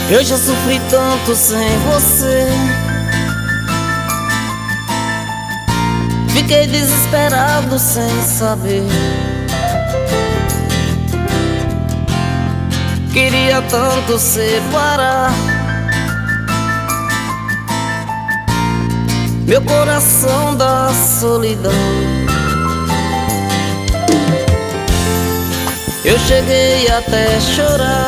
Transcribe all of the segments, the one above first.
Eu já sofri tanto sem você, fiquei desesperado sem saber. Queria tanto separar meu coração da solidão. Eu cheguei até chorar,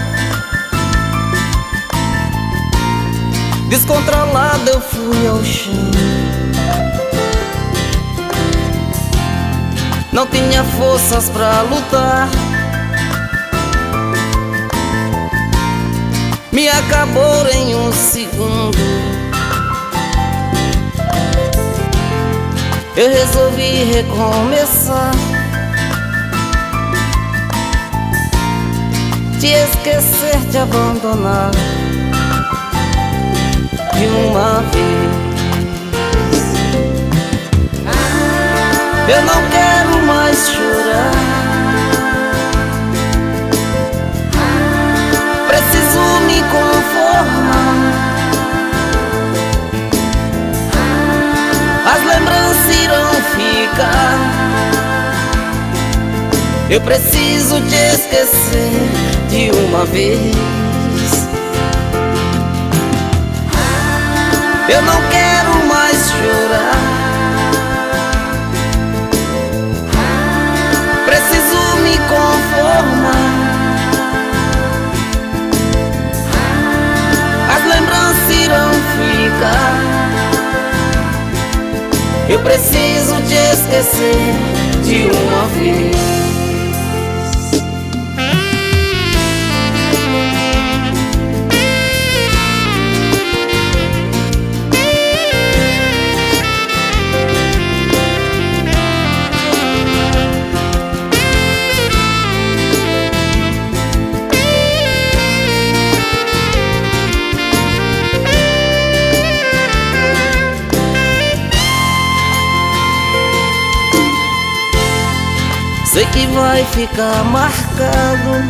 descontrolado eu fui ao chão. Não tinha forças pra lutar, me acabou em um segundo. Eu resolvi recomeçar, te esquecer, te abandonar de uma vez. Eu não quero mais chorar, preciso me conformar. As lembranças irão ficar, eu preciso te esquecer de uma vez. Eu não quero mais chorar, preciso me conformar. As lembranças irão ficar, eu preciso te esquecer de uma vez. Sei que vai ficar marcado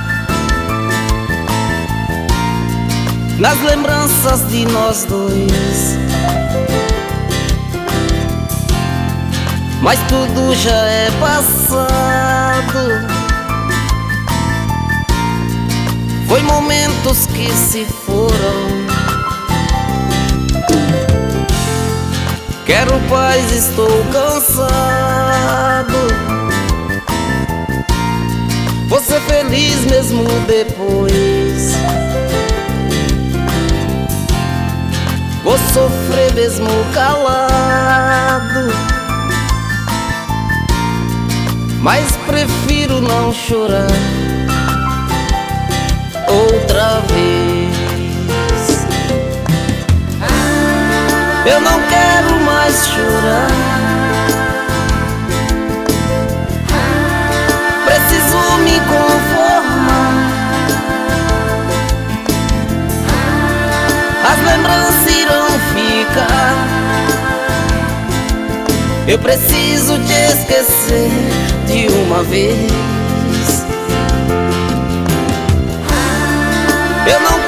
nas lembranças de nós dois, mas tudo já é passado. Foi momentos que se foram. Quero paz, estou cansado. Vou ser feliz mesmo depois, vou sofrer mesmo calado, mas prefiro não chorar outra vez. Eu não quero mais chorar, preciso me conformar. As lembranças irão ficar, eu preciso te esquecer de uma vez. Eu não